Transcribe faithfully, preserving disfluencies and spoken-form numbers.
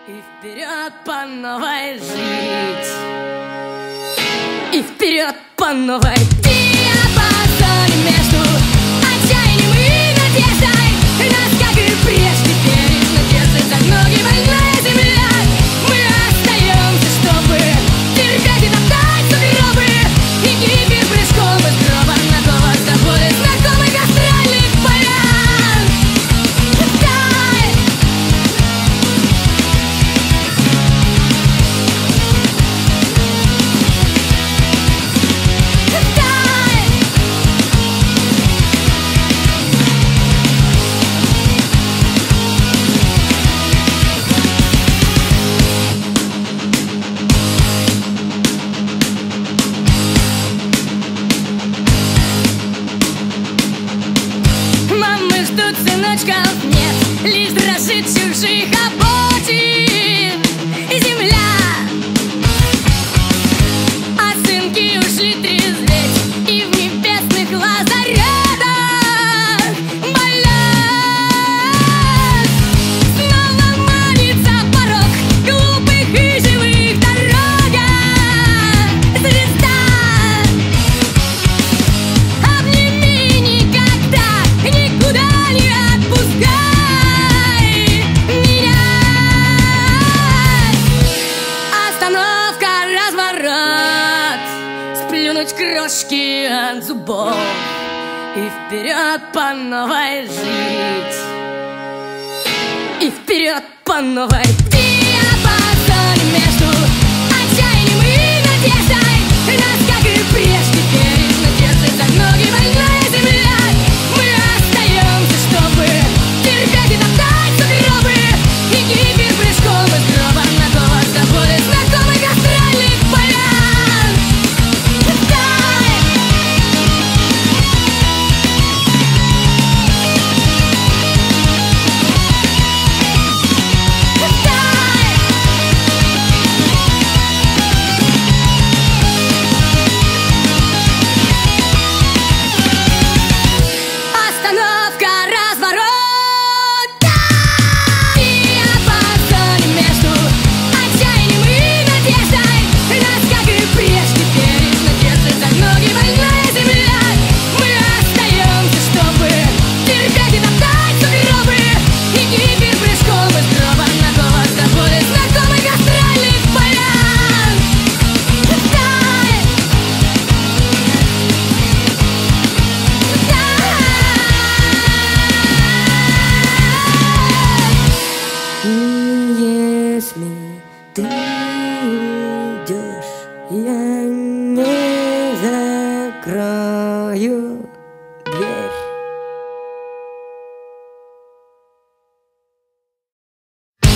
И вперед по новой жить, и вперед по новой. Диапазон между отчаянием и надеждой. Нас, как и прежде, бережно держит за ноги больная земля. Мы остаемся, чтобы терпеть и топтать сугробы. И гиперпрыжком из гроба на голос до боли знакомых астральных полян. Дай! Мамы ждут сыночков, нет, лишь дрожит чужих обочин земля. А сынки ушли трезветь и в небесных лазаретах болят. Снова манится порог глупых и живых дорога. Звезда, обними никогда, никуда не отпускай меня. Остановка, разворот, сплюнуть крошки от зубов и вперед по новой жить, и вперед по новой. Диапазон между отчаянием и надеждой. Нас, как и прежде, бережно держит за ноги больная земля. Мы остаемся, чтобы терпеть и топтать сугробы. И гиперпрыжком из гроба на голос до боли знакомых астральных полян. Дай! Остановка, разворот. Диапазон между отчаянием и надеждой. Нас, как и прежде, бережно держит за ноги больная земля. Мы остаемся, чтобы терпеть и топтать сугробы. И гиперпрыжком из гроба на голос до боли знакомых астральных полян. Дай! И если ты уйдешь, я не закрою